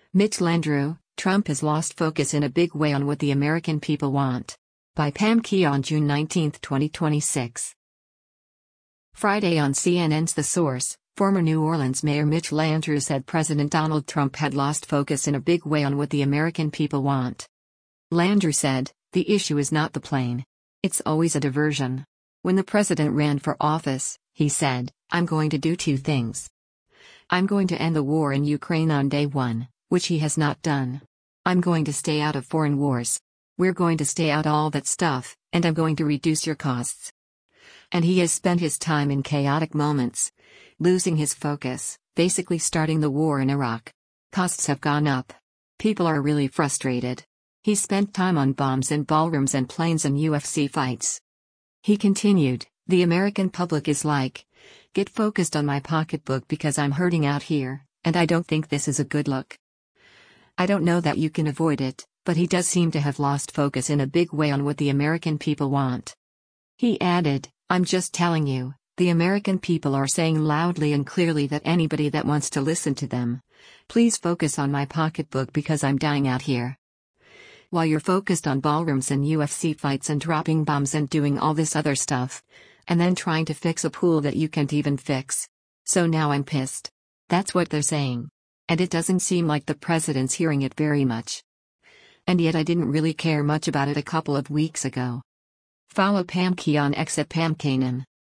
Mitch Landrieu, Trump has lost focus in a big way on what the American people want. By Pam Key on June 19, 2026. Friday on CNN's The Source, former New Orleans Mayor Mitch Landrieu said President Donald Trump had lost focus in a big way on what the American people want. Landrieu said, "The issue is not the plane. It's always a diversion. When the president ran for office, he said, 'I'm going to do two things. I'm going to end the war in Ukraine on day one,' which he has not done. 'I'm going to stay out of foreign wars. We're going to stay out all that stuff, and I'm going to reduce your costs.' And he has spent his time in chaotic moments, losing his focus, basically starting the war in Iraq. Costs have gone up. People are really frustrated. He spent time on bombs and ballrooms and planes and UFC fights." He continued, "The American public is like, get focused on my pocketbook because I'm hurting out here, and I don't think this is a good look. I don't know that you can avoid it, but he does seem to have lost focus in a big way on what the American people want." He added, "I'm just telling you, the American people are saying loudly and clearly that anybody that wants to listen to them, please focus on my pocketbook because I'm dying out here. While you're focused on ballrooms and UFC fights and dropping bombs and doing all this other stuff, and then trying to fix a pool that you can't even fix. So now I'm pissed." That's what they're saying. And it doesn't seem like the president's hearing it very much. And yet I didn't really care much about it a couple of weeks ago. Follow Pam Key on X at Pam Kanan.